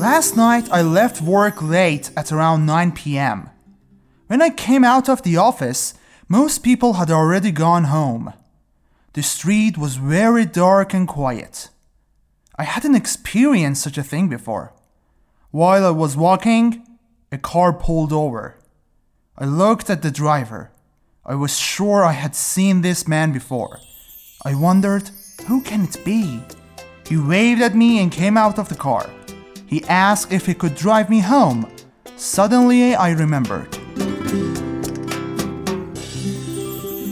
Last night I left work late at around 9 p.m. When I came out of the office, most people had already gone home. The street was very dark and quiet. I hadn't experienced such a thing before. While I was walking, a car pulled over. I looked at the driver. I was sure I had seen this man before. I wondered, who can it be? He waved at me and came out of the car. He asked if he could drive me home. Suddenly, I remembered.